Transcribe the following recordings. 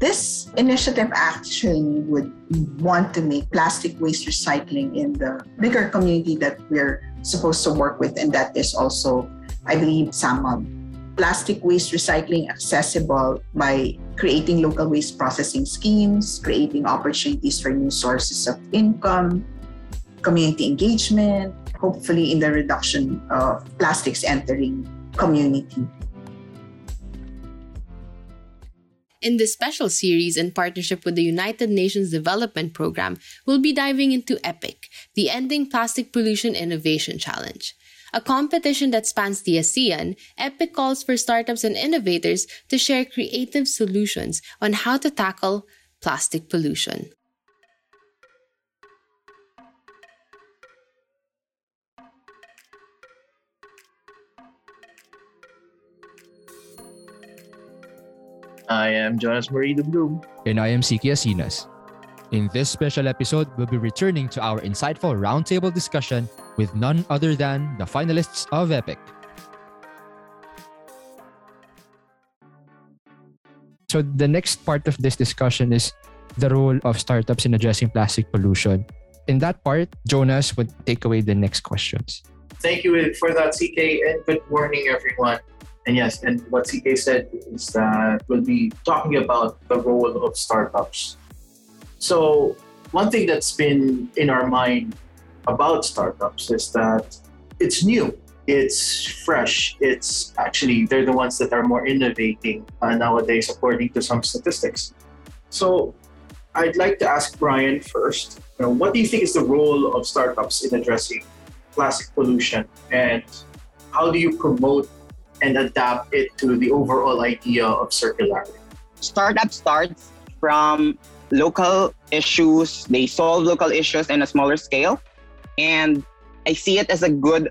This initiative actually would want to make plastic waste recycling in the bigger community that we're supposed to work with, and that is also, I believe, SAMAG. Plastic waste recycling accessible by creating local waste processing schemes, creating opportunities for new sources of income, community engagement, hopefully in the reduction of plastics entering community. In this special series, in partnership with the United Nations Development Programme, we'll be diving into EPIC, the Ending Plastic Pollution Innovation Challenge. A competition that spans the ASEAN, EPIC calls for startups and innovators to share creative solutions on how to tackle plastic pollution. I am Jonas Marie Bloom. And I am Siki Asinas. In this special episode, we'll be returning to our insightful roundtable discussion with none other than the finalists of EPIC. So the next part of this discussion is the role of startups in addressing plastic pollution. In that part, Jonas would take away the next questions. Thank you for that, CK, and good morning, everyone. And yes, and what CK said is that we'll be talking about the role of startups. So one thing that's been in our mind about startups is that it's new, it's fresh, it's actually, they're the ones that are more innovating nowadays, according to some statistics. So I'd like to ask Brian first, what do you think is the role of startups in addressing plastic pollution, and how do you promote and adapt it to the overall idea of circularity? Startup starts from local issues. They solve local issues in a smaller scale. And I see it as a good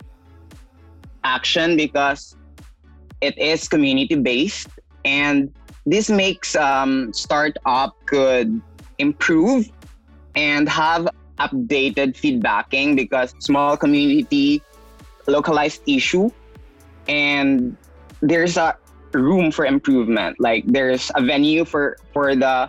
action because it is community-based. And this makes startup could improve and have updated feedbacking because small community, localized issue, and there's a room for improvement. Like there's a venue for the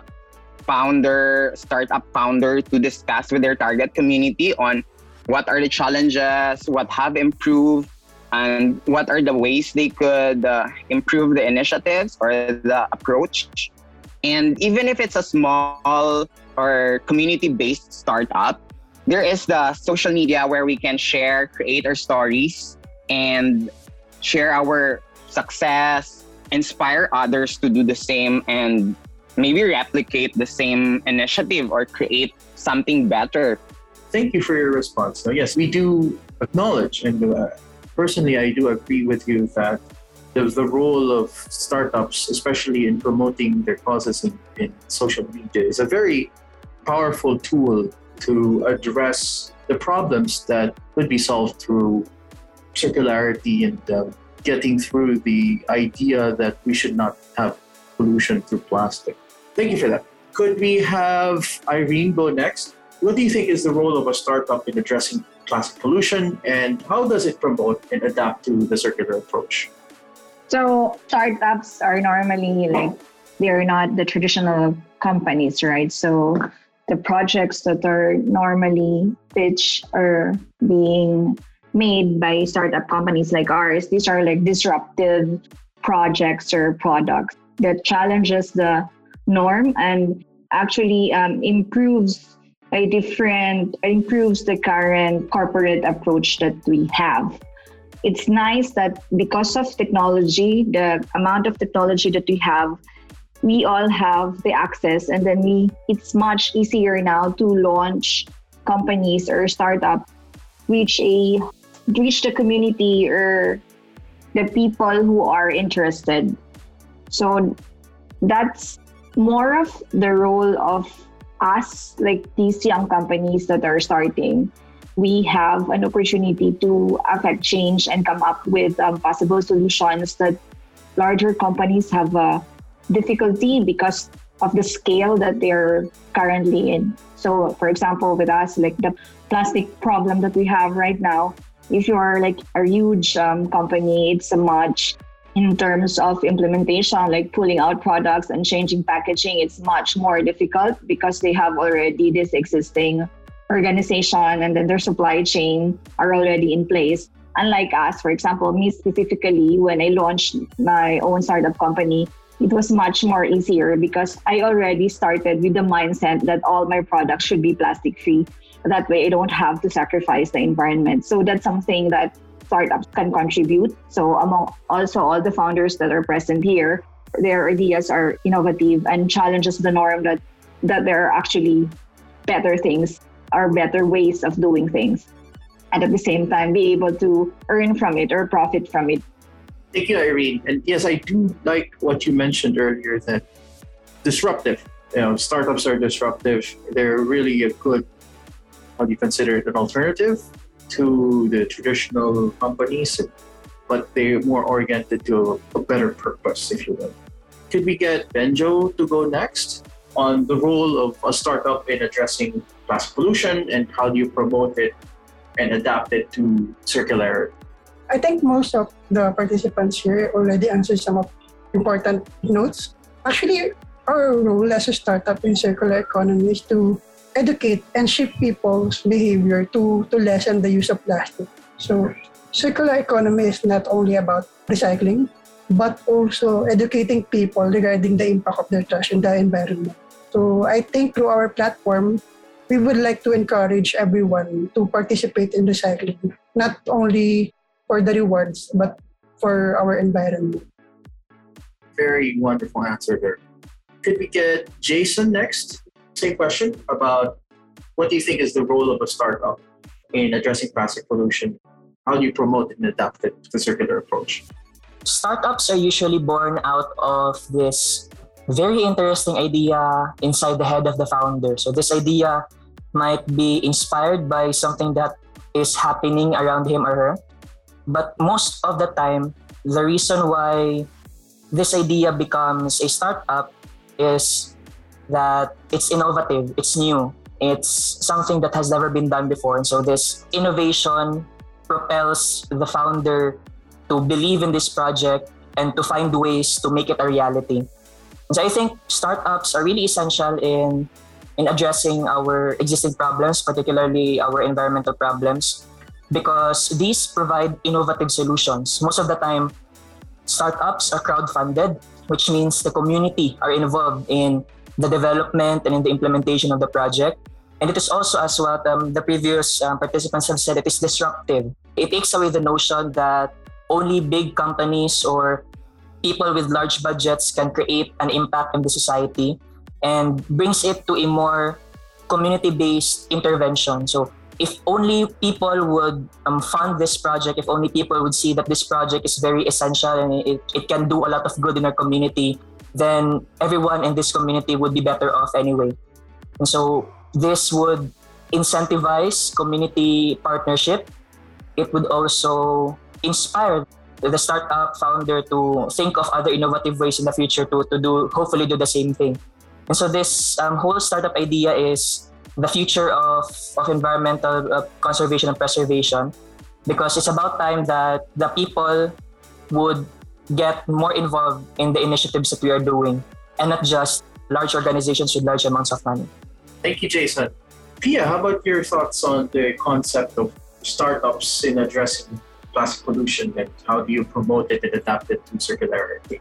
startup founder to discuss with their target community on what are the challenges, what have improved, and what are the ways they could improve the initiatives or the approach. And even if it's a small or community-based startup, there is the social media where we can share, create our stories, and share our success, inspire others to do the same, and maybe replicate the same initiative or create something better. Thank you for your response. So yes, we do acknowledge, and personally, I do agree with you that the role of startups, especially in promoting their causes in social media, is a very powerful tool to address the problems that could be solved through circularity and getting through the idea that we should not have pollution through plastic. Thank you for that. Could we have Irene go next? What do you think is the role of a startup in addressing plastic pollution, and how does it promote and adapt to the circular approach? So startups are normally they're not the traditional companies, right? So the projects that are normally pitched or being made by startup companies like ours, these are disruptive projects or products that challenges the norm and actually improves the current corporate approach that we have. It's nice that because of technology, the amount of technology that we have, we all have the access, and then it's much easier now to launch companies or startup, reach the community or the people who are interested. So that's more of the role of us, these young companies that are starting. We have an opportunity to affect change and come up with possible solutions that larger companies have difficulty because of the scale that they're currently in. So, for example, with us, the plastic problem that we have right now, if you're a huge company, it's a much in terms of implementation, like pulling out products and changing packaging, it's much more difficult because they have already this existing organization and then their supply chain are already in place. Unlike us, for example, me specifically, when I launched my own startup company, it was much more easier because I already started with the mindset that all my products should be plastic free. That way I don't have to sacrifice the environment. So that's something that startups can contribute. So among also all the founders that are present here, their ideas are innovative and challenges the norm that there are actually better things or better ways of doing things. And at the same time, be able to earn from it or profit from it. Thank you, Irene. And yes, I do like what you mentioned earlier that disruptive. Startups are disruptive. They're really a good, how do you consider it, an alternative to the traditional companies, but they're more oriented to a better purpose, if you will. Could we get Benjo to go next on the role of a startup in addressing plastic pollution and how do you promote it and adapt it to circularity? I think most of the participants here already answered some of important notes. Actually, our role as a startup in circular economy is to educate and shape people's behavior to lessen the use of plastic. So circular economy is not only about recycling, but also educating people regarding the impact of their trash in the environment. So I think through our platform, we would like to encourage everyone to participate in recycling, not only for the rewards, but for our environment. Very wonderful answer there. Could we get Jason next? Same question about what do you think is the role of a startup in addressing plastic pollution? How do you promote and adapt it to the circular approach? Startups are usually born out of this very interesting idea inside the head of the founder. So this idea might be inspired by something that is happening around him or her. But most of the time, the reason why this idea becomes a startup is that it's innovative, it's new, it's something that has never been done before. And so this innovation propels the founder to believe in this project and to find ways to make it a reality. And so I think startups are really essential in addressing our existing problems, particularly our environmental problems, because these provide innovative solutions. Most of the time, startups are crowdfunded, which means the community are involved in the development and in the implementation of the project. And it is also, as what the previous participants have said, it is disruptive. It takes away the notion that only big companies or people with large budgets can create an impact in the society and brings it to a more community-based intervention. So if only people would fund this project, if only people would see that this project is very essential and it can do a lot of good in our community, then everyone in this community would be better off anyway. And so this would incentivize community partnership. It would also inspire the startup founder to think of other innovative ways in the future to hopefully do the same thing. And so this whole startup idea is the future of environmental conservation and preservation, because it's about time that the people would get more involved in the initiatives that we are doing and not just large organizations with large amounts of money. Thank you, Jason. Pia, how about your thoughts on the concept of startups in addressing plastic pollution and how do you promote it and adapt it to circularity?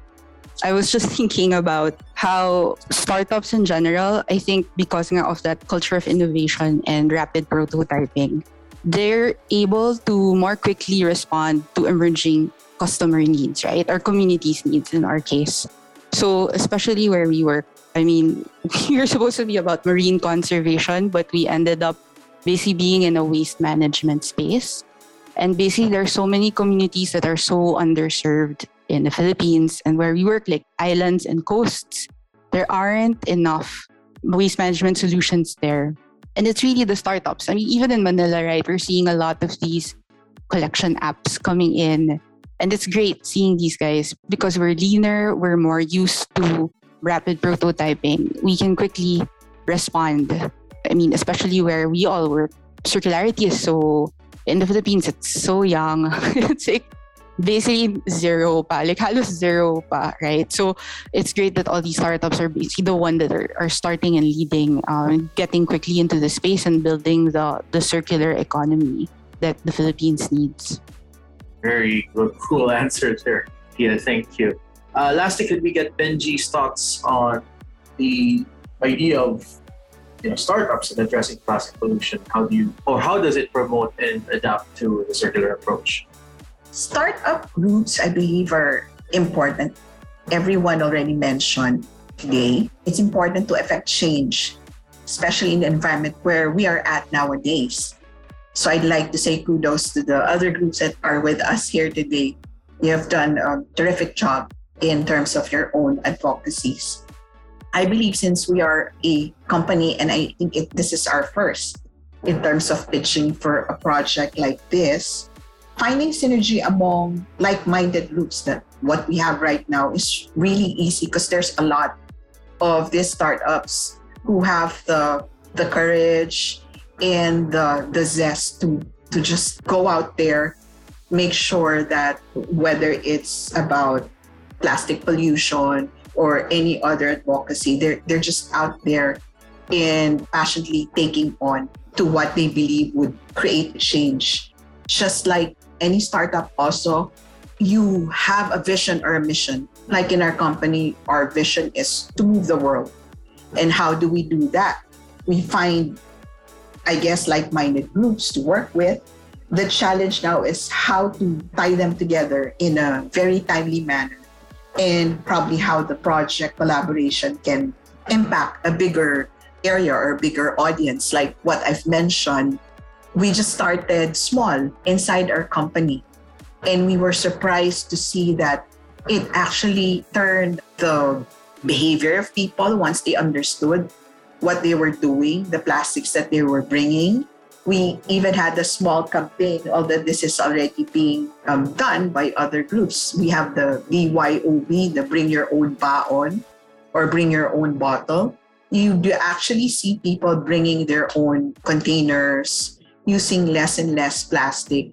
I was just thinking about how startups in general, I think because of that culture of innovation and rapid prototyping, they're able to more quickly respond to emerging customer needs, right? Or community's needs in our case. So especially where we work, I mean, we were supposed to be about marine conservation, but we ended up basically being in a waste management space. And basically, there are so many communities that are so underserved in the Philippines and where we work, like islands and coasts. There aren't enough waste management solutions there. And it's really the startups. I mean, even in Manila, right, we're seeing a lot of these collection apps coming in. And it's great seeing these guys because we're leaner, we're more used to rapid prototyping. We can quickly respond. I mean, especially where we all work. Circularity is so, in the Philippines, it's so young. It's like basically zero pa, like halos zero pa, right? So it's great that all these startups are basically the one that are starting and leading, getting quickly into the space and building the circular economy that the Philippines needs. Very cool answer there. Yeah, thank you. Lastly, could we get Benji's thoughts on the idea of startups in addressing plastic pollution? How does it promote and adapt to the circular approach? Startup groups, I believe, are important. Everyone already mentioned today. It's important to affect change, especially in the environment where we are at nowadays. So I'd like to say kudos to the other groups that are with us here today. You have done a terrific job in terms of your own advocacies. I believe since we are a company, and I think this is our first in terms of pitching for a project like this, finding synergy among like-minded groups, that what we have right now is really easy because there's a lot of these startups who have the courage and the zest to just go out there, make sure that whether it's about plastic pollution or any other advocacy, they're just out there and passionately taking on to what they believe would create change. Just like any startup also, you have a vision or a mission. Like in our company, our vision is to move the world. And how do we do that? We find, I guess, like-minded groups to work with. The challenge now is how to tie them together in a very timely manner, and probably how the project collaboration can impact a bigger area or a bigger audience. Like what I've mentioned, we just started small inside our company, and we were surprised to see that it actually turned the behavior of people once they understood what they were doing, the plastics that they were bringing. We even had a small campaign, although this is already being done by other groups. We have the BYOB, the Bring Your Own Baon or Bring Your Own Bottle. You do actually see people bringing their own containers, using less and less plastic.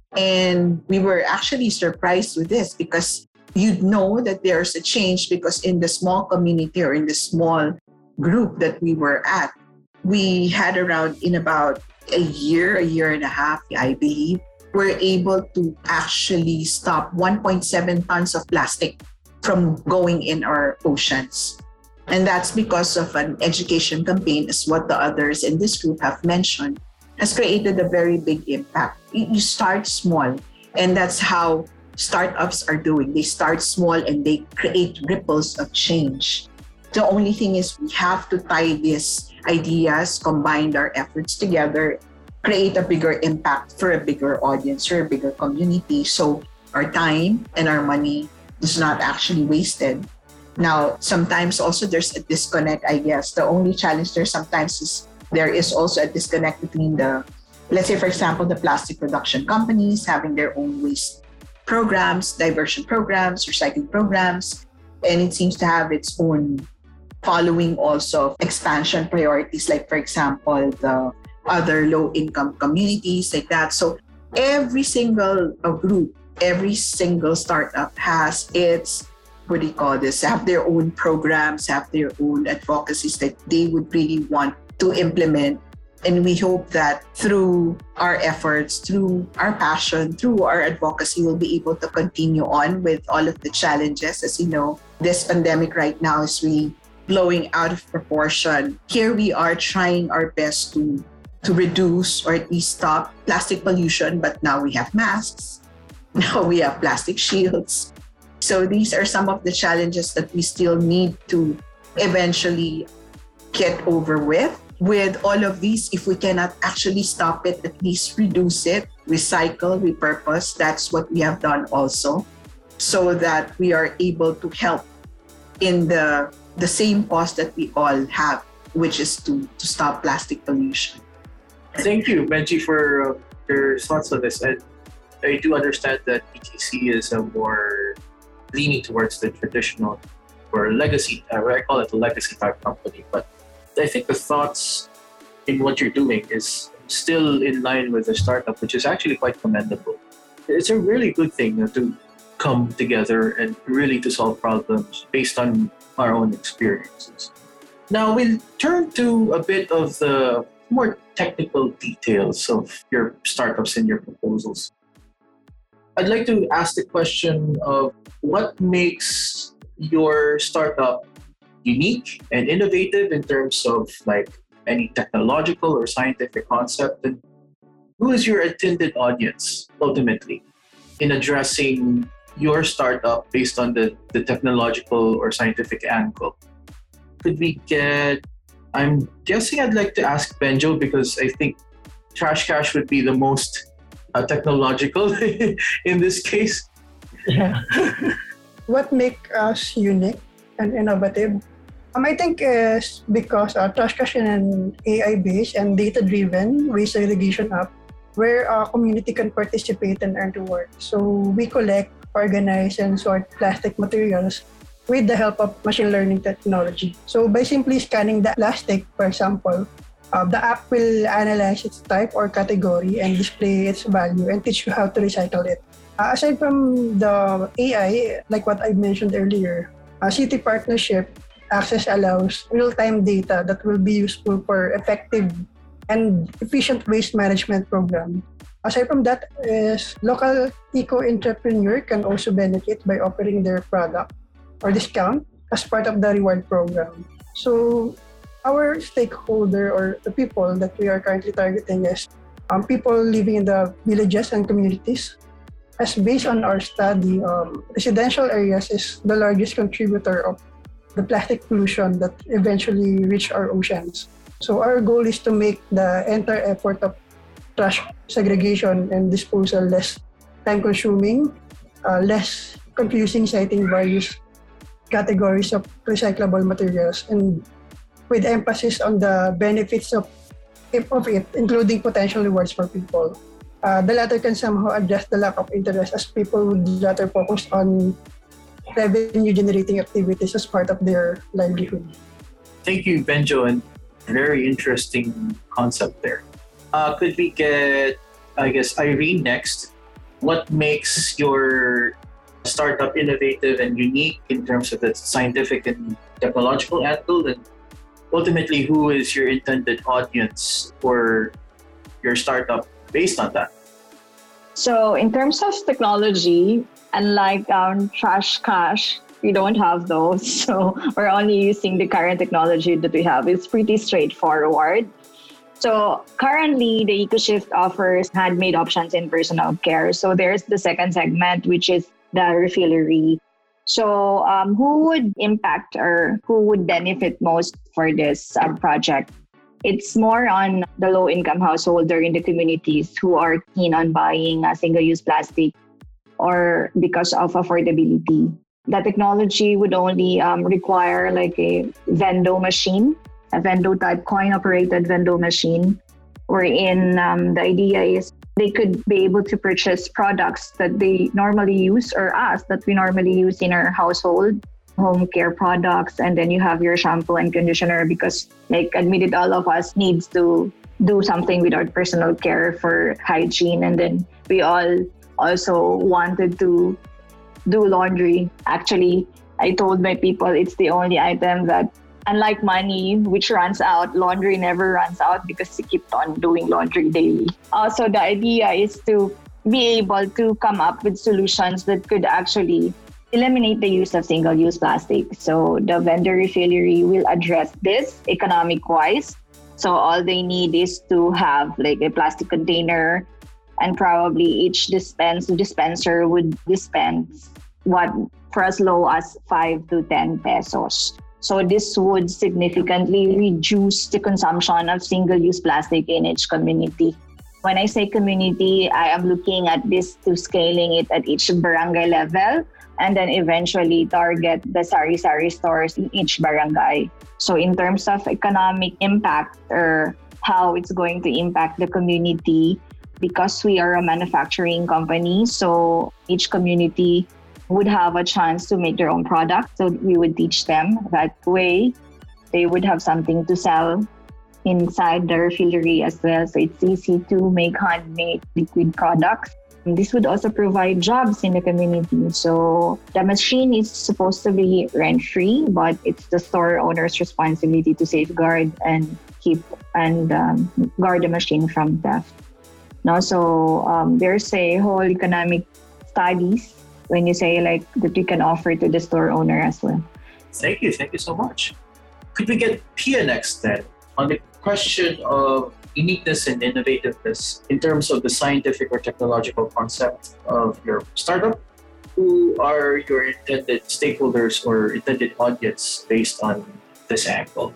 And we were actually surprised with this because you'd know that there's a change because in the small community or in the small group that we were at, we had around in about a year and a half, I believe, we're able to actually stop 1.7 tons of plastic from going in our oceans. And that's because of an education campaign, as what the others in this group have mentioned, has created a very big impact. You start small, and that's how startups are doing. They start small and they create ripples of change. The only thing is we have to tie these ideas, combine our efforts together, create a bigger impact for a bigger audience or a bigger community. So our time and our money is not actually wasted. Now, sometimes also there's a disconnect, I guess. The only challenge there sometimes is there is also a disconnect between let's say, for example, the plastic production companies having their own waste programs, diversion programs, recycling programs, and it seems to have its own following also expansion priorities, like, for example, the other low-income communities like that. So every single group, every single startup has its, have their own programs, have their own advocacies that they would really want to implement. And we hope that through our efforts, through our passion, through our advocacy, we'll be able to continue on with all of the challenges. As you know, this pandemic right now is really blowing out of proportion. Here we are trying our best to reduce or at least stop plastic pollution, but now we have masks, now we have plastic shields. So these are some of the challenges that we still need to eventually get over with. With all of these, if we cannot actually stop it, at least reduce it, recycle, repurpose. That's what we have done also, so that we are able to help in the same cause that we all have, which is to stop plastic pollution. Thank you, Benji, for your thoughts on this. And I do understand that ETC is a more leaning towards the traditional or legacy, I call it a legacy type company, but I think the thoughts in what you're doing is still in line with the startup, which is actually quite commendable. it's a really good thing to come together and really to solve problems based on our own experiences. Now we'll turn to a bit of the more technical details of your startups and your proposals. I'd like to ask the question of what makes your startup unique and innovative in terms of like any technological or scientific concept, and who is your intended audience ultimately in addressing your startup based on the technological or scientific angle? Could we get, I'm guessing I'd like to ask Benjo because I think Trash Cash would be the most technological in this case. Yeah. What makes us unique and innovative, I think is because Trash Cash is an AI-based and data-driven waste segregation app where a community can participate and earn rewards. So we collect, organize, and sort plastic materials with the help of machine learning technology. So by simply scanning the plastic, for example, the app will analyze its type or category and display its value and teach you how to recycle it. Aside from the AI, like what I mentioned earlier, City Partnership Access allows real-time data that will be useful for effective and efficient waste management program. Aside from that, is local eco-entrepreneur can also benefit by offering their product or discount as part of the reward program. So our stakeholder or the people that we are currently targeting is people living in the villages and communities. As based on our study, residential areas is the largest contributor of the plastic pollution that eventually reach our oceans. So our goal is to make the entire effort of trash segregation and disposal less time-consuming, less confusing, citing various categories of recyclable materials, and with emphasis on the benefits of it, including potential rewards for people. The latter can somehow address the lack of interest as people would rather focus on revenue-generating activities as part of their livelihood. Thank you, Benjo, and very interesting concept there. Could we get, I guess, Irene next? What makes your startup innovative and unique in terms of its scientific and technological angle? And ultimately, who is your intended audience for your startup based on that? So in terms of technology, unlike Trash Cash, we don't have those. So we're only using the current technology that we have. It's pretty straightforward. So currently, the EcoShift offers handmade options in personal care. So there's the second segment, which is the refillery. So who would impact or who would benefit most for this project? It's more on the low-income householder in the communities who are keen on buying single-use plastic or because of affordability. The technology would only require like a vendo machine, a vendo-type coin-operated vendo machine, wherein the idea is they could be able to purchase products that they normally use or us that we normally use in our household, home care products, and then you have your shampoo and conditioner because, like, admitted, all of us needs to do something with our personal care for hygiene, and then we all also wanted to do laundry. Actually, I told my people it's the only item that, unlike money, which runs out, laundry never runs out because you keep on doing laundry daily. Also, the idea is to be able to come up with solutions that could actually eliminate the use of single-use plastic. So the vendor refillery will address this economic-wise. So all they need is to have like a plastic container, and probably each dispenser would dispense what for as low as 5 to 10 pesos. So this would significantly reduce the consumption of single-use plastic in each community. When I say community, I am looking at this to scaling it at each barangay level and then eventually target the sari-sari stores in each barangay. So in terms of economic impact or how it's going to impact the community, because we are a manufacturing company, so each community would have a chance to make their own product. So we would teach them that way. They would have something to sell inside the refillery as well. So it's easy to make handmade liquid products. This would also provide jobs in the community. So the machine is supposed to be rent-free, but it's the store owner's responsibility to safeguard and keep and guard the machine from theft. No, so there's a whole economic studies when you say like that you can offer to the store owner as well. Thank you so much. Could we get Pia next then on the question of uniqueness and innovativeness in terms of the scientific or technological concept of your startup? Who are your intended stakeholders or intended audience based on this angle?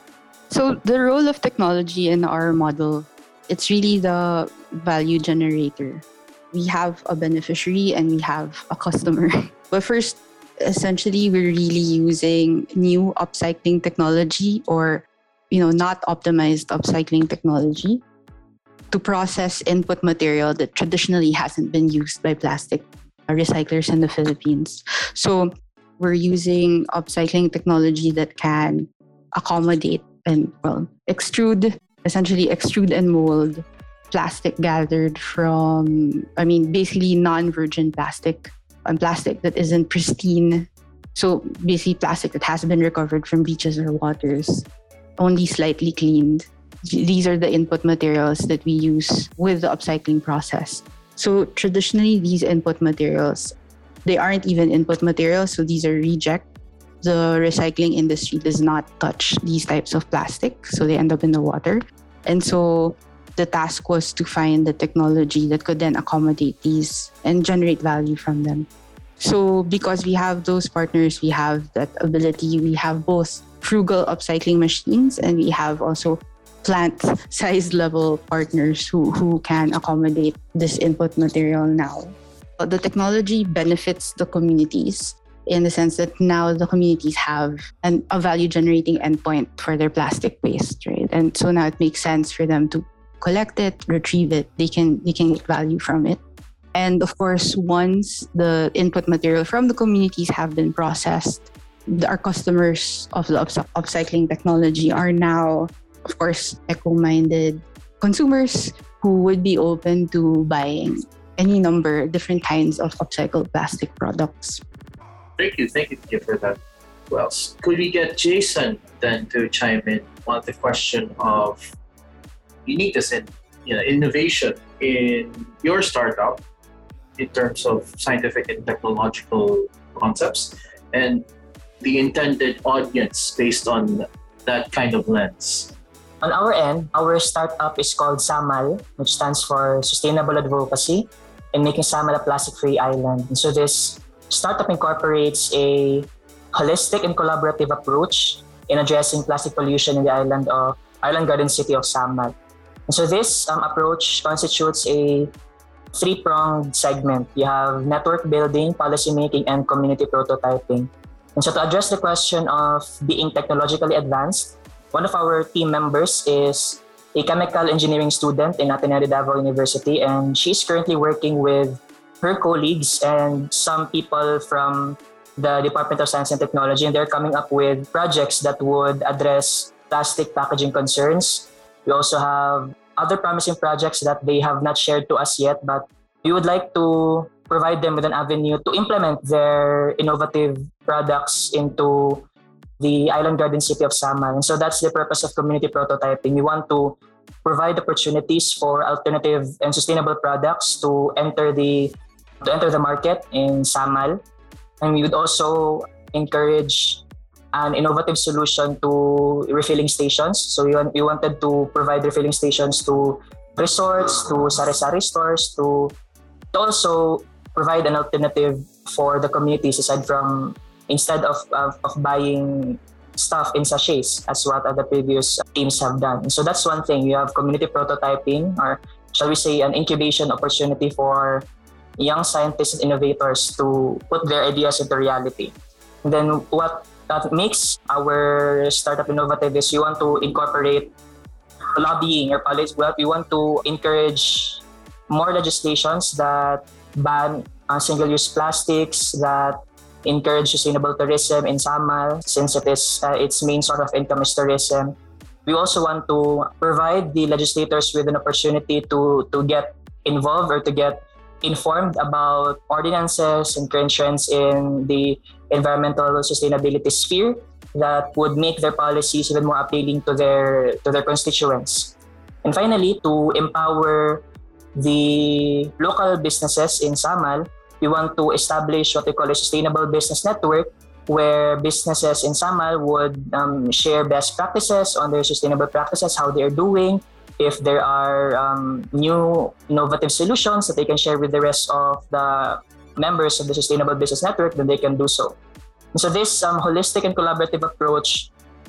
So the role of technology in our model, it's really the value generator. We have a beneficiary and we have a customer. But first, essentially, we're really using new upcycling technology or not optimized upcycling technology to process input material that traditionally hasn't been used by plastic recyclers in the Philippines. So we're using upcycling technology that can accommodate and essentially extrude and mold plastic gathered from, basically non-virgin plastic and plastic that isn't pristine. So basically plastic that has been recovered from beaches or waters, only slightly cleaned. These are the input materials that we use with the upcycling process. So traditionally, these input materials, they aren't even input materials, so these are reject. The recycling industry does not touch these types of plastic, so they end up in the water. And so the task was to find the technology that could then accommodate these and generate value from them. So because we have those partners, we have that ability, we have both frugal upcycling machines and we have also plant-sized level partners who can accommodate this input material now. The technology benefits the communities in the sense that now the communities have a value-generating endpoint for their plastic waste, right? And so now it makes sense for them to collect it, retrieve it. They can get value from it. And of course, once the input material from the communities have been processed, our customers of the upcycling technology are now, of course, eco-minded consumers who would be open to buying any number, different kinds of upcycled plastic products. Thank you for that. Who else? Could we get Jason then to chime in on the question of uniqueness and innovation in your startup in terms of scientific and technological concepts and the intended audience based on that kind of lens? On our end, our startup is called SAMAL, which stands for Sustainable Advocacy in Making SAMAL a Plastic-Free Island. And so this startup incorporates a holistic and collaborative approach in addressing plastic pollution in the island garden city of SAMAL. And so this approach constitutes a three-pronged segment. You have network building, policy making, and community prototyping. And so to address the question of being technologically advanced, one of our team members is a chemical engineering student in Ateneo de Davao University, and she's currently working with her colleagues and some people from the Department of Science and Technology, and they're coming up with projects that would address plastic packaging concerns. We also have other promising projects that they have not shared to us yet, but we would like to provide them with an avenue to implement their innovative products into the island garden city of SAMAL. And so that's the purpose of community prototyping. We want to provide opportunities for alternative and sustainable products to enter the market in SAMAL. And we would also encourage an innovative solution to refilling stations. So we wanted to provide refilling stations to resorts, to sari-sari stores, to also provide an alternative for the communities instead of buying stuff in sachets as what other previous teams have done. So that's one thing. You have community prototyping, or shall we say an incubation opportunity for young scientists and innovators to put their ideas into reality. And then what that makes our startup innovative is we want to incorporate lobbying or policy. We want to encourage more legislations that ban single-use plastics, that encourage sustainable tourism in SAMAL, since it is its main source of income is tourism. We also want to provide the legislators with an opportunity to get involved or to get informed about ordinances and current trends in the environmental sustainability sphere that would make their policies even more appealing to their constituents. And finally, to empower the local businesses in Samal, we want to establish what we call a sustainable business network, where businesses in Samal would share best practices on their sustainable practices, how they are doing. If there are new innovative solutions that they can share with the rest of the members of the Sustainable Business Network, then they can do so. And so this holistic and collaborative approach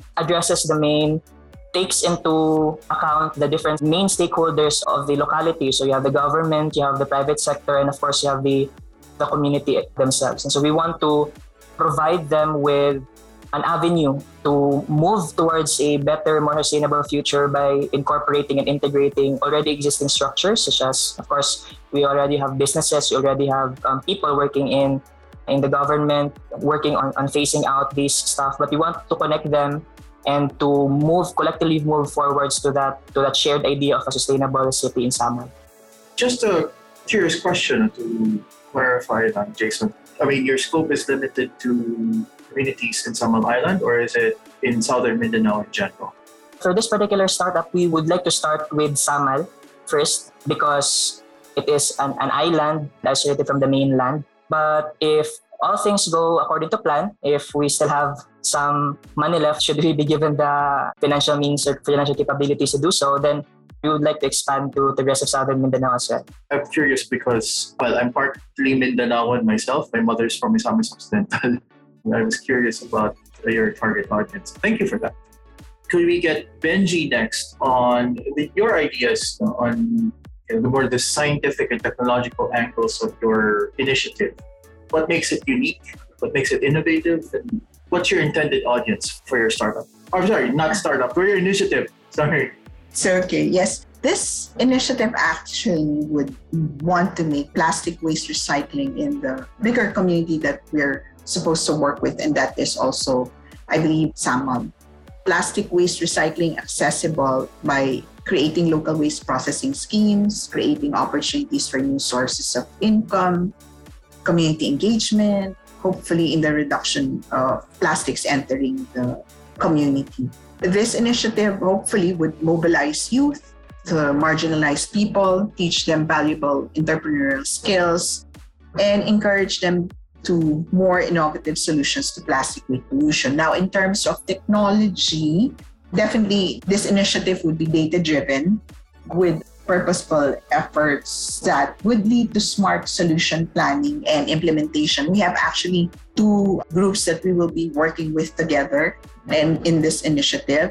takes into account the different main stakeholders of the locality. So you have the government, you have the private sector, and of course you have the community themselves. And so we want to provide them with an avenue to move towards a better, more sustainable future by incorporating and integrating already existing structures, such as, of course, we already have businesses, we already have people working in the government, working on phasing out this stuff. But we want to connect them and to collectively move forwards to that shared idea of a sustainable city in Samal. Just a curious question to clarify that, Jason. I mean, your scope is limited to communities in Samal Island, or is it in Southern Mindanao in general? For this particular startup, we would like to start with Samal first because it is an island isolated from the mainland. But if all things go according to plan, if we still have some money left, should we be given the financial means or financial capabilities to do so, then we would like to expand to the rest of Southern Mindanao as well. I'm curious because, well, I'm partly Mindanaoan myself. My mother's from Misamis Occidental. I was curious about your target audience. Thank you for that. Could we get Benji next on your ideas on the scientific and technological angles of your initiative? What makes it unique? What makes it innovative? And what's your intended audience for your startup? Oh, sorry, not startup, for your initiative. Sorry. So, okay, yes. This initiative actually would want to make plastic waste recycling in the bigger community that we're supposed to work with, and that is also, I believe, Samal. Plastic waste recycling accessible by creating local waste processing schemes, creating opportunities for new sources of income, community engagement, hopefully in the reduction of plastics entering the community. This initiative hopefully would mobilize youth, the marginalized people, teach them valuable entrepreneurial skills, and encourage them to more innovative solutions to plastic waste pollution. Now, in terms of technology, definitely this initiative would be data-driven with purposeful efforts that would lead to smart solution planning and implementation. We have actually 2 groups that we will be working with together and in this initiative.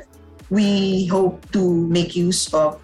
We hope to make use of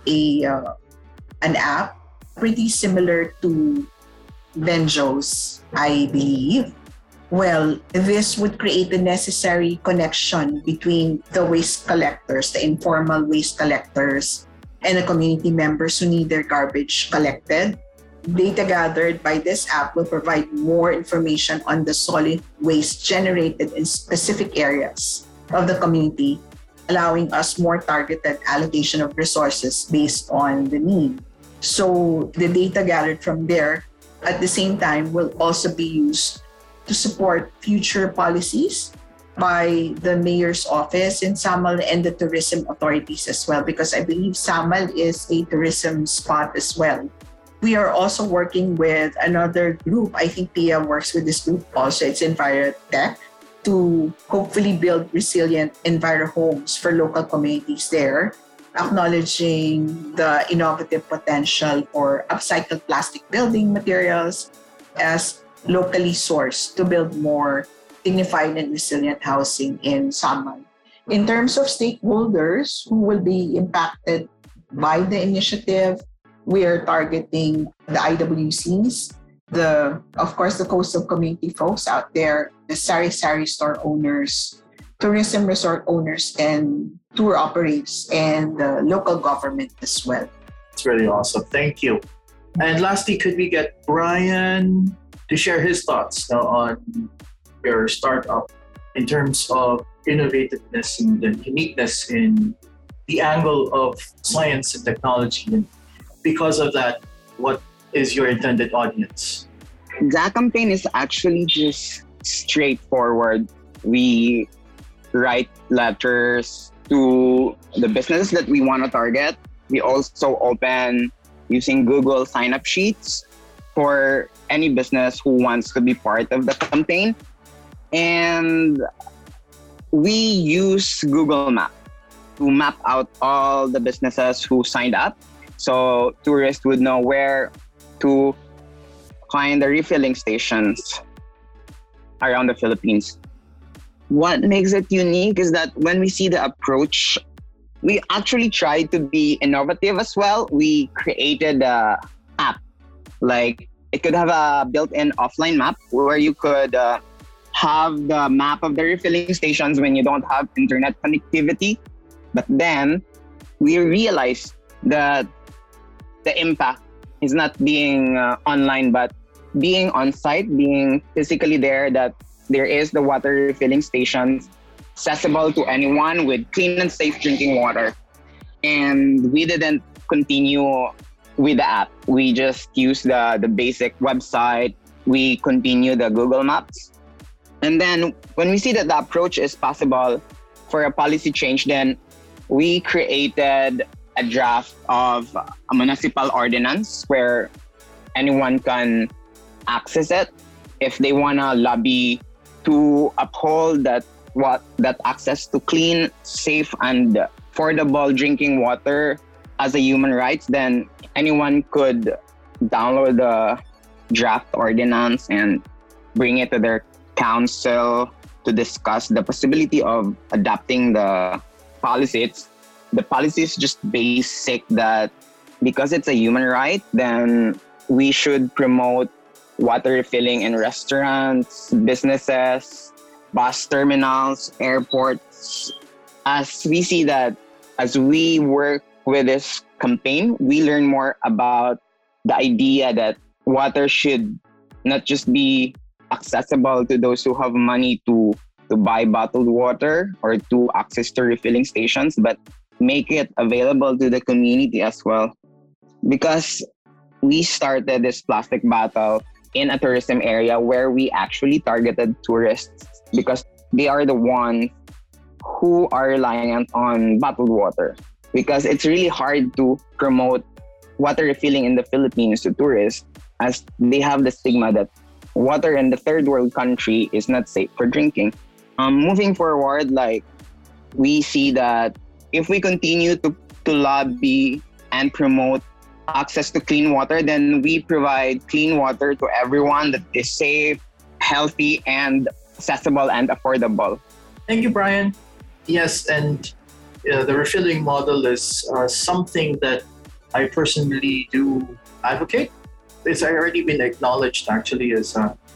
an app pretty similar to Venjo's, I believe. Well, this would create the necessary connection between the waste collectors, the informal waste collectors, and the community members who need their garbage collected. Data gathered by this app will provide more information on the solid waste generated in specific areas of the community, allowing us more targeted allocation of resources based on the need. So the data gathered from there at the same time will also be used to support future policies by the mayor's office in Samal and the tourism authorities as well, because I believe Samal is a tourism spot as well. We are also working with another group. I think Pia works with this group also. It's EnviroTech, to hopefully build resilient Enviro homes for local communities there, acknowledging the innovative potential for upcycled plastic building materials as locally sourced to build more dignified and resilient housing in Samal. In terms of stakeholders who will be impacted by the initiative, we are targeting the IWCs, of course, the coastal community folks out there, the sari-sari store owners, tourism resort owners, and tour operators, and the local government as well. It's really awesome. Thank you. And lastly, could we get Brian to share his thoughts on your startup in terms of innovativeness and the uniqueness in the angle of science and technology? And because of that, what is your intended audience? That campaign is actually just straightforward. We write letters to the businesses that we want to target. We also open using Google sign-up sheets for any business who wants to be part of the campaign. And we use Google Maps to map out all the businesses who signed up. So tourists would know where to find the refilling stations around the Philippines. What makes it unique is that when we see the approach, we actually tried to be innovative as well. We created an app. Like, it could have a built-in offline map where you could have the map of the refilling stations when you don't have internet connectivity. But then we realized that the impact is not being online, but being on site, being physically there, that there is the water refilling stations accessible to anyone with clean and safe drinking water. And we didn't continue with the app. We just used the basic website. We continue the Google Maps. And then when we see that the approach is possible for a policy change, then we created a draft of a municipal ordinance where anyone can access it if they want to lobby to uphold that access to clean, safe, and affordable drinking water as a human right. Then anyone could download the draft ordinance and bring it to their council to discuss the possibility of adopting the policy. The policy is just basic that because it's a human right, then we should promote water refilling in restaurants, businesses, bus terminals, airports. As we see that, as we work with this campaign, we learn more about the idea that water should not just be accessible to those who have money to buy bottled water or to access to refilling stations, but make it available to the community as well. Because we started this plastic battle in a tourism area where we actually targeted tourists because they are the ones who are reliant on bottled water. Because it's really hard to promote water refilling in the Philippines to tourists, as they have the stigma that water in the third world country is not safe for drinking. Moving forward, like, we see that if we continue to lobby and promote access to clean water, then we provide clean water to everyone that is safe, healthy, and accessible and affordable. Thank you, Brian. Yes, and the refilling model is something that I personally do advocate. It's already been acknowledged actually as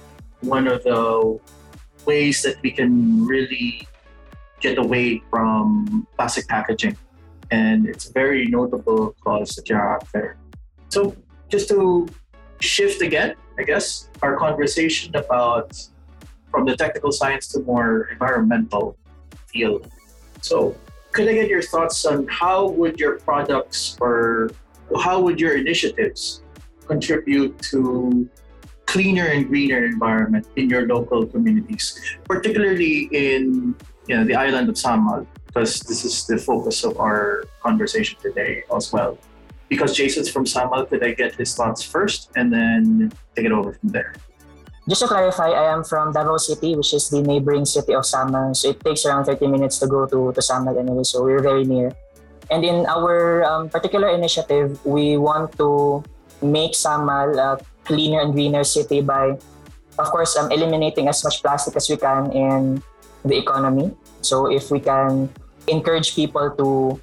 one of the ways that we can really get away from plastic packaging. And it's a very notable cause that you have out there. So just to shift again, I guess, our conversation about from the technical science to more environmental field. So could I get your thoughts on how would your products or how would your initiatives contribute to cleaner and greener environment in your local communities, particularly in the island of Samal, because this is the focus of our conversation today as well. Because Jason's from Samal, could I get his thoughts first and then take it over from there? Just to clarify, I am from Davao City, which is the neighboring city of Samal. So it takes around 30 minutes to go to Samal anyway, so we're very near. And in our particular initiative, we want to make Samal a cleaner and greener city by, of course, eliminating as much plastic as we can in the economy. So if we can encourage people to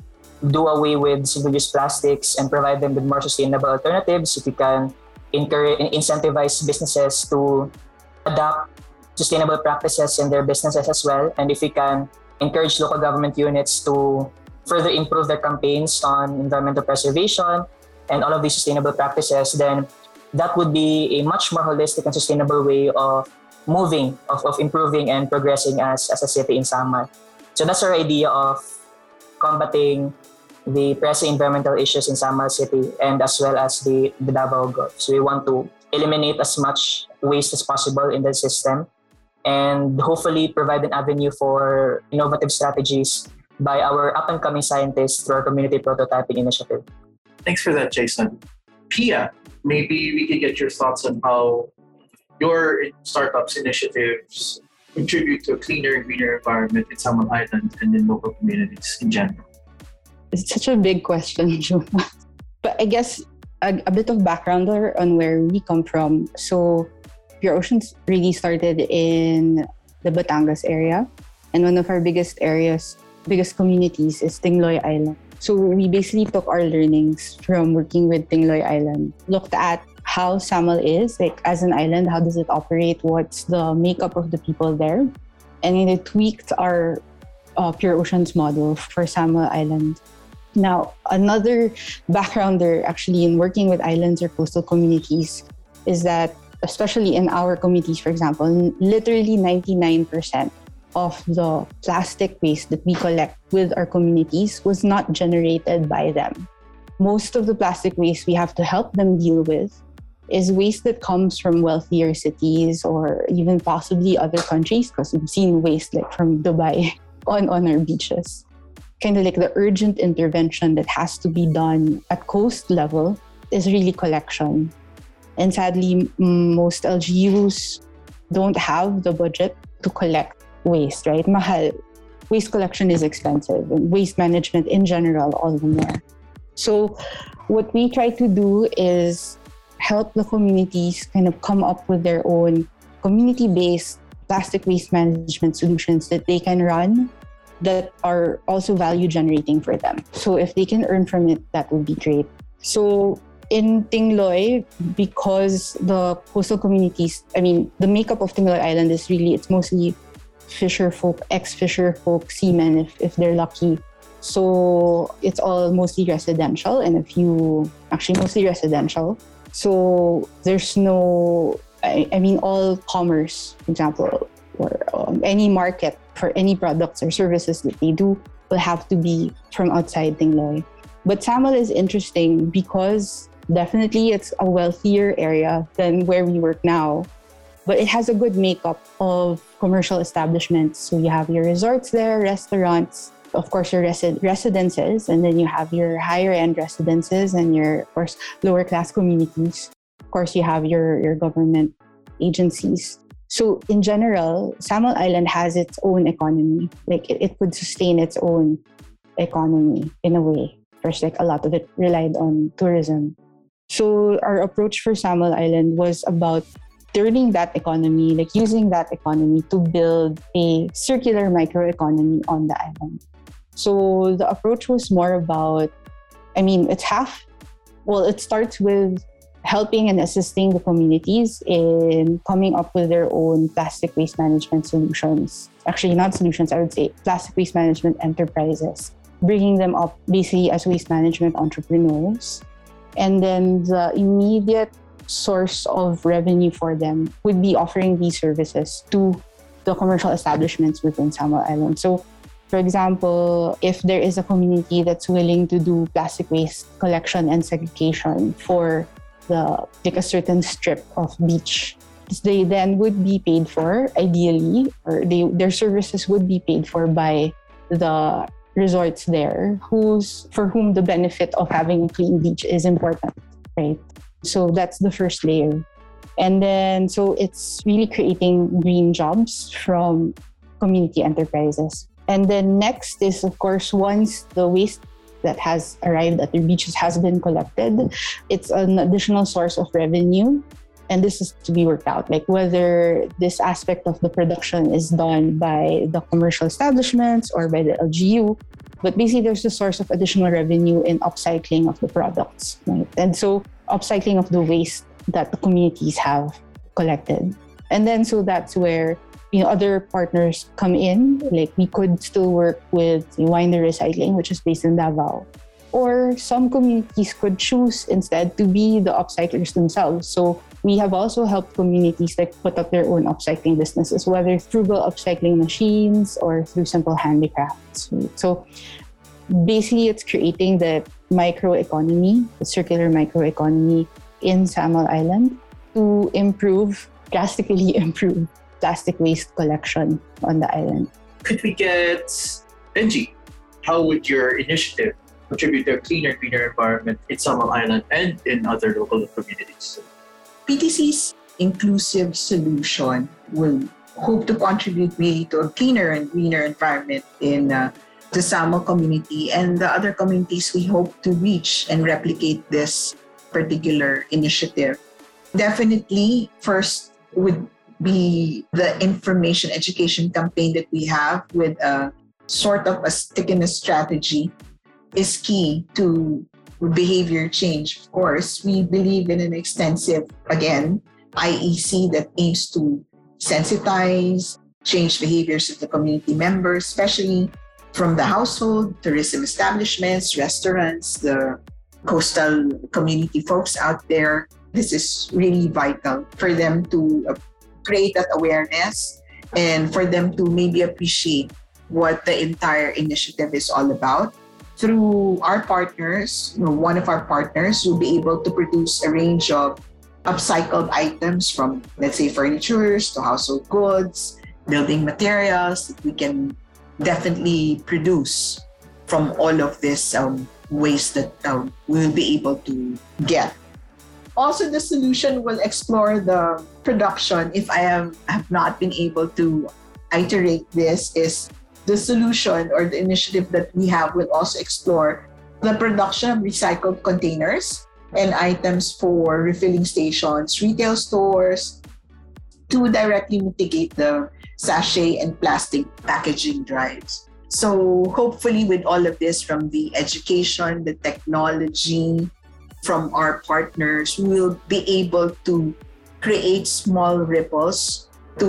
do away with single-use plastics and provide them with more sustainable alternatives, if we can incentivize businesses to adopt sustainable practices in their businesses as well, and if we can encourage local government units to further improve their campaigns on environmental preservation and all of these sustainable practices, then that would be a much more holistic and sustainable way of moving, of improving and progressing as a city in Samal. So that's our idea of combating the pressing environmental issues in Samal City and as well as the Davao Gulf. So we want to eliminate as much waste as possible in the system and hopefully provide an avenue for innovative strategies by our up-and-coming scientists through our community prototyping initiative. Thanks for that, Jason. Pia, maybe we could get your thoughts on how your startups initiatives contribute to a cleaner and greener environment in Samal Island and in local communities in general. It's such a big question, Jonas. But I guess a bit of background on where we come from. So Pure Oceans really started in the Batangas area. And one of our biggest communities is Tingloy Island. So we basically took our learnings from working with Tingloy Island, looked at how Samal is, like as an island, how does it operate, what's the makeup of the people there. And then it tweaked our Pure Oceans model for Samal Island. Now, another backgrounder actually in working with islands or coastal communities is that, especially in our communities, for example, literally 99% of the plastic waste that we collect with our communities was not generated by them. Most of the plastic waste we have to help them deal with is waste that comes from wealthier cities or even possibly other countries, because we've seen waste like from Dubai on our beaches. Kind of like the urgent intervention that has to be done at coast level is really collection. And sadly, most LGUs don't have the budget to collect waste, right? Mahal. Waste collection is expensive, and waste management in general, all the more. So what we try to do is help the communities kind of come up with their own community-based plastic waste management solutions that they can run that are also value generating for them. So if they can earn from it, that would be great. So in Tingloy, because the coastal communities, the makeup of Tingloy Island is really, it's mostly fisher folk, ex-fisher folk, seamen if they're lucky. So it's all mostly residential and mostly residential. So there's no, all commerce, for example, or any market for any products or services that they do will have to be from outside Tingloy. But Samal is interesting because definitely it's a wealthier area than where we work now, but it has a good makeup of commercial establishments. So you have your resorts there, restaurants, of course your residences, and then you have your higher end residences and your, of course, lower class communities. Of course, you have your government agencies. So in general, Samal Island has its own economy. Like it could sustain its own economy in a way. First, like a lot of it relied on tourism. So our approach for Samal Island was about turning that economy, like using that economy to build a circular microeconomy on the island. So the approach was more about, it starts with helping and assisting the communities in coming up with their own plastic waste management solutions. Actually, not solutions, I would say plastic waste management enterprises, bringing them up basically as waste management entrepreneurs. And then the immediate source of revenue for them would be offering these services to the commercial establishments within Samal Island. So, for example, if there is a community that's willing to do plastic waste collection and segregation for a certain strip of beach, they then would be paid for, ideally, or their services would be paid for by the resorts there, for whom the benefit of having a clean beach is important, right? So that's the first layer. And then, so it's really creating green jobs from community enterprises. And then next is, of course, once the waste that has arrived at the beaches has been collected, it's an additional source of revenue. And this is to be worked out, like whether this aspect of the production is done by the commercial establishments or by the LGU. But basically, there's a source of additional revenue in upcycling of the products, right? And so upcycling of the waste that the communities have collected. And then so that's where other partners come in. Like we could still work with Winder Recycling, which is based in Davao. Or some communities could choose instead to be the upcyclers themselves. So we have also helped communities like put up their own upcycling businesses, whether through the upcycling machines or through simple handicrafts. So Basically, it's creating the microeconomy, the circular microeconomy in Samal Island to drastically improve plastic waste collection on the island. Could we get Benji? How would your initiative contribute to a cleaner, greener environment in Samal Island and in other local communities? PTC's inclusive solution will hope to contribute really to a cleaner and greener environment in the Samal community and the other communities we hope to reach and replicate this particular initiative. Definitely, first would be the information education campaign that we have with a sort of a stickiness strategy is key to behavior change. Of course, we believe in an extensive, again, IEC that aims to sensitize, change behaviors of the community members, especially from the household, tourism establishments, restaurants, the coastal community folks out there. This is really vital for them to create that awareness and for them to maybe appreciate what the entire initiative is all about. Through our partners, one of our partners will be able to produce a range of upcycled items from, let's say, furnitures to household goods, building materials that we can definitely produce from all of this waste that we'll be able to get. Also, the solution will explore the production. If I have not been able to iterate this, is the solution or the initiative that we have will also explore the production of recycled containers and items for refilling stations, retail stores, to directly mitigate the sachet and plastic packaging drives. So hopefully with all of this, from the education, the technology, from our partners, we will be able to create small ripples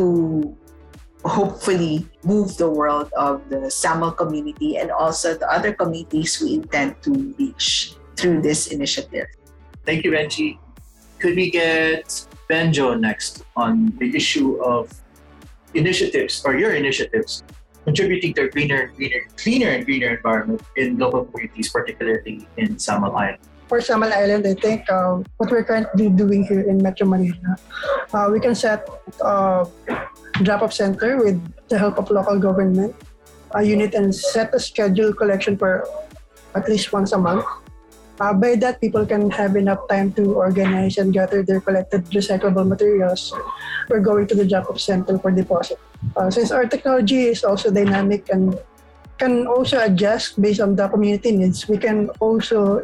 to hopefully move the world of the Samal community and also the other communities we intend to reach through this initiative. Thank you, Benji. Could we get Benjo next on the issue of initiatives or your initiatives contributing to a cleaner and greener environment in local communities, particularly in Samal Island? For Samal Island, I think what we're currently doing here in Metro Manila, we can set a drop-off center with the help of local government, a unit, and set a scheduled collection for at least once a month. By that, people can have enough time to organize and gather their collected recyclable materials. We're going to the drop-off center for deposit. Since our technology is also dynamic and can also adjust based on the community needs, we can also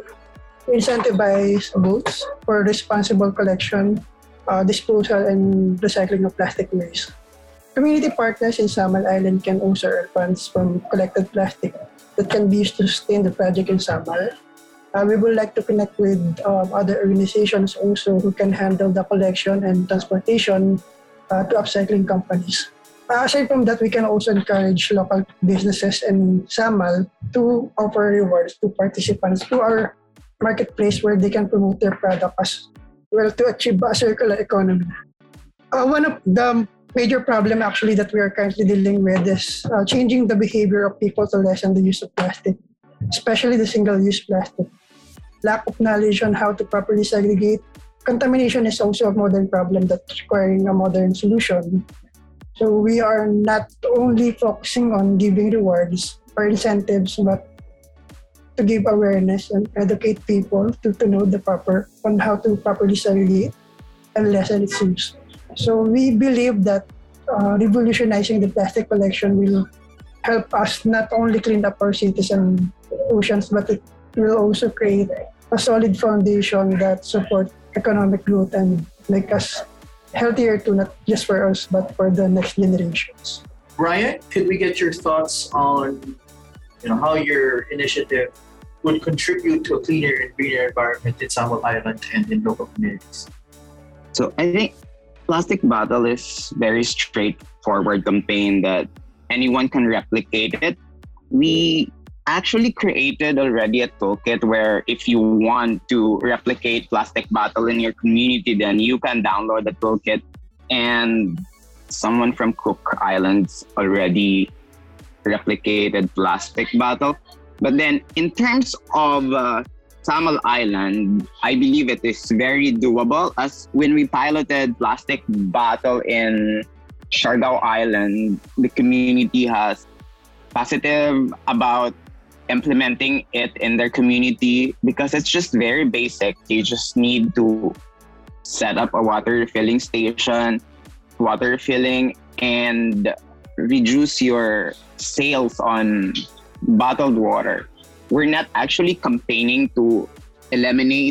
incentivize votes for responsible collection, disposal, and recycling of plastic waste. Community partners in Samal Island can also earn funds from collected plastic that can be used to sustain the project in Samal. We would like to connect with other organizations also who can handle the collection and transportation to upcycling companies. Aside from that, we can also encourage local businesses in Samal to offer rewards to participants to our marketplace where they can promote their product as well to achieve a circular economy. One of the major problem actually that we are currently dealing with is changing the behavior of people to lessen the use of plastic, especially the single-use plastic. Lack of knowledge on how to properly segregate. Contamination is also a modern problem that's requiring a modern solution. So we are not only focusing on giving rewards or incentives, but to give awareness and educate people to know on how to properly segregate and lessen its use. So we believe that revolutionizing the plastic collection will help us not only clean up our cities and oceans, but it will also create a solid foundation that supports economic growth and make us healthier too, not just for us, but for the next generations. Ryan, could we get your thoughts on how your initiative would contribute to a cleaner and greener environment in Samal Island and in local communities? So I think Plastic Bottle is very straightforward campaign that anyone can replicate it. We actually created already a toolkit where if you want to replicate Plastic Bottle in your community, then you can download the toolkit. And someone from Cook Islands already replicated Plastic Bottle. But then in terms of Samal Island, I believe it is very doable, as when we piloted plastic bottle in Siargao Island, the community has positive about implementing it in their community because it's just very basic. You just need to set up a water refilling station, water refilling, and reduce your sales on bottled water. We're not actually campaigning to eliminate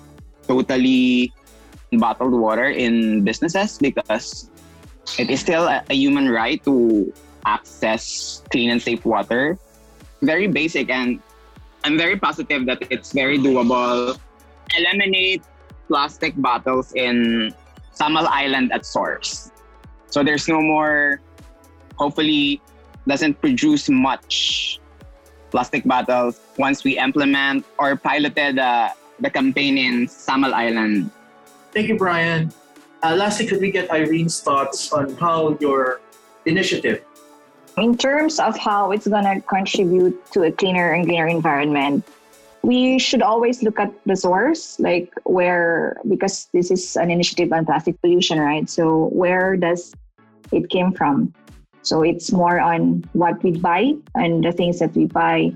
totally bottled water in businesses because it is still a human right to access clean and safe water. Very basic, and I'm very positive that it's very doable. Eliminate plastic bottles in Samal Island at source. So there's no more, hopefully doesn't produce much plastic bottles once we implement or piloted the campaign in Samal Island. Thank you, Brian. Lastly, could we get Irene's thoughts on how your initiative? In terms of how it's going to contribute to a cleaner and greener environment, we should always look at the source, like where, because this is an initiative on plastic pollution, right? So where does it came from? So it's more on what we buy and the things that we buy.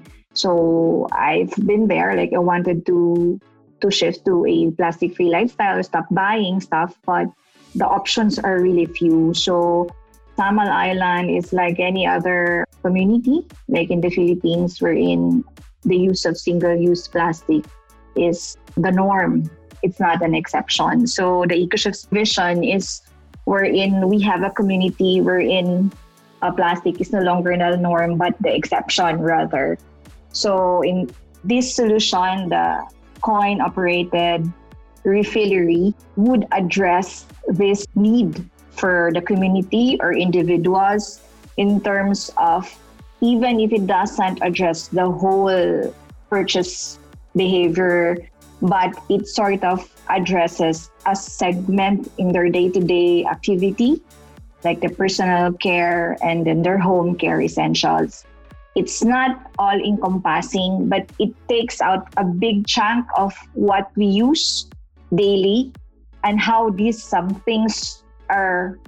So I've been there, like I wanted to shift to a plastic-free lifestyle, stop buying stuff, but the options are really few. So Samal Island is like any other community, like in the Philippines, wherein the use of single-use plastic is the norm. It's not an exception. So the EcoShift's vision is wherein we have a community wherein plastic is no longer the norm, but the exception rather. So in this solution, the coin-operated refillery would address this need for the community or individuals in terms of, even if it doesn't address the whole purchase behavior, but it sort of addresses a segment in their day-to-day activity, like the personal care and then their home care essentials. It's not all encompassing, but it takes out a big chunk of what we use daily and how these some things are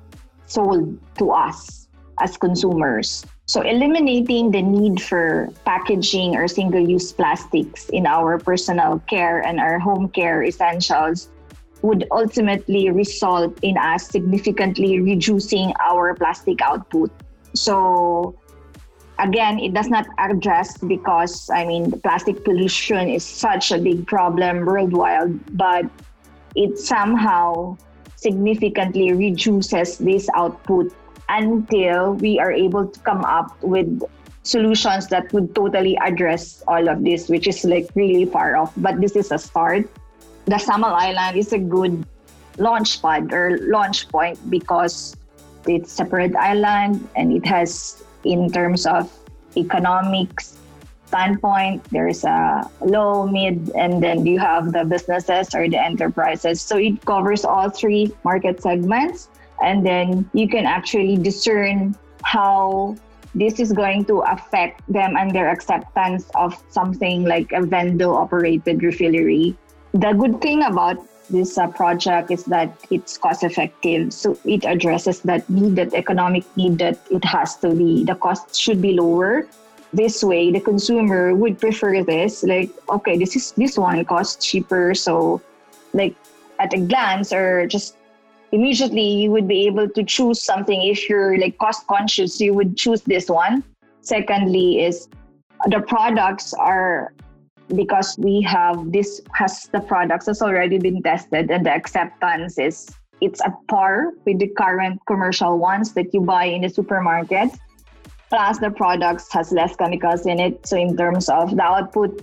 sold to us as consumers. So eliminating the need for packaging or single-use plastics in our personal care and our home care essentials would ultimately result in us significantly reducing our plastic output. So again, it does not address because, the plastic pollution is such a big problem worldwide, but it somehow significantly reduces this output until we are able to come up with solutions that would totally address all of this, which is like really far off. But this is a start. The Samal Island is a good launch pad or launch point because it's a separate island and it has, in terms of economics standpoint, there's a low, mid, and then you have the businesses or the enterprises. So it covers all three market segments. And then you can actually discern how this is going to affect them and their acceptance of something like a vendor-operated refillery. The good thing about this project is that it's cost-effective. So it addresses that need, that economic need that it has to be, the cost should be lower. This way, the consumer would prefer this. Like, okay, this one costs cheaper. So like at a glance or just immediately you would be able to choose something. If you're like cost conscious, you would choose this one. Secondly is the products are, because we have this has the products has already been tested and the acceptance is it's at par with the current commercial ones that you buy in the supermarket. Plus the products has less chemicals in it. So in terms of the output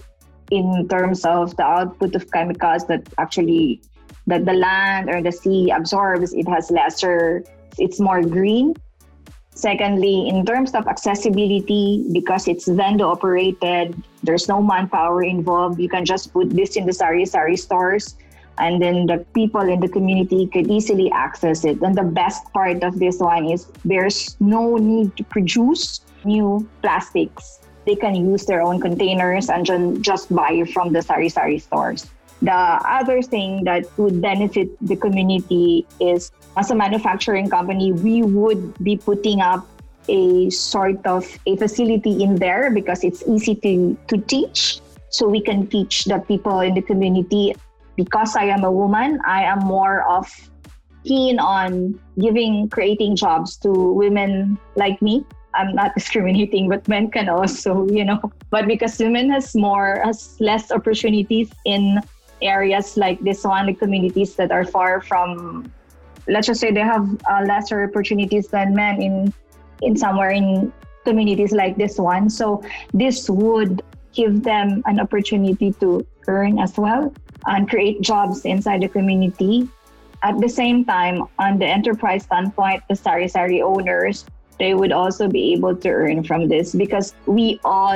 of chemicals that actually that the land or the sea absorbs, it has lesser, it's more green. Secondly, in terms of accessibility, because it's vendor operated, there's no manpower involved. You can just put this in the sari-sari stores and then the people in the community could easily access it. And the best part of this one is there's no need to produce new plastics. they can use their own containers and just buy from the sari-sari stores. The other thing that would benefit the community is, as a manufacturing company, we would be putting up a sort of a facility in there because it's easy to teach. So we can teach the people in the community. Because I am a woman, I am more of keen on creating jobs to women like me. I'm not discriminating, but men can also, but because women has less opportunities in areas like this one, the communities that are far from, let's just say they have lesser opportunities than men in somewhere in communities like this one. So this would give them an opportunity to earn as well and create jobs inside the community. At the same time, on the enterprise standpoint, the sari-sari owners, they would also be able to earn from this because we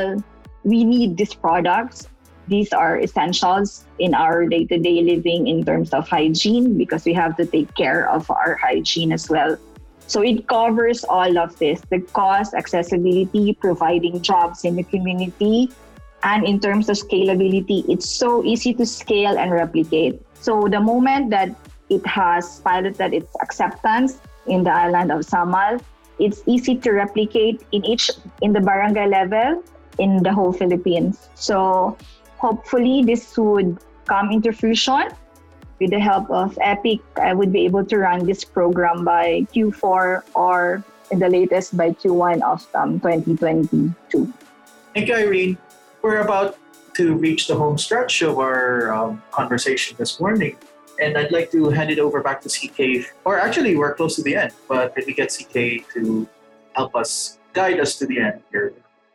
need these products. These are essentials in our day-to-day living in terms of hygiene because we have to take care of our hygiene as well. So it covers all of this, the cost, accessibility, providing jobs in the community. And in terms of scalability, it's so easy to scale and replicate. So the moment that it has piloted its acceptance in the island of Samal, it's easy to replicate in the barangay level in the whole Philippines. So hopefully this would come into fruition. With the help of Epic, I would be able to run this program by Q4 or in the latest by Q1 of 2022. Thank you, Irene. We're about to reach the home stretch of our conversation this morning. And I'd like to hand it over back to CK. Or actually, we're close to the end, but let me get CK to help us, guide us to the end here.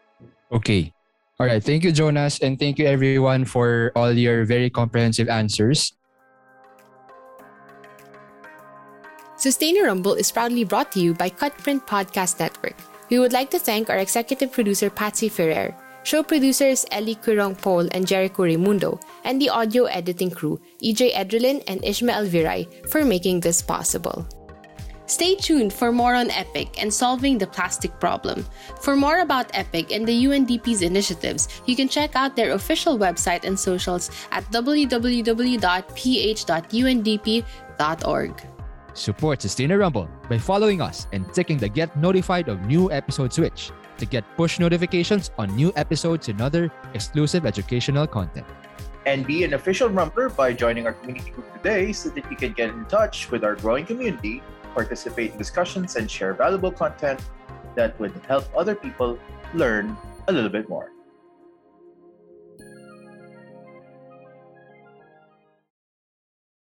Okay. All right. Thank you, Jonas. And thank you, everyone, for all your very comprehensive answers. Sustainer Rumble is proudly brought to you by Cutprint Podcast Network. We would like to thank our executive producer, Patsy Ferrer, show producers Ellie Quirong Pol and Jericho Raimundo, and the audio editing crew, EJ Edrelin and Ishmael Viray, for making this possible. Stay tuned for more on EPIC and solving the plastic problem. For more about EPIC and the UNDP's initiatives, you can check out their official website and socials at www.ph.undp.org. Support Sustainer Rumble by following us and ticking the Get Notified of New Episode switch to get push notifications on new episodes and other exclusive educational content. And be an official Rumbler by joining our community group today so that you can get in touch with our growing community, participate in discussions, and share valuable content that would help other people learn a little bit more.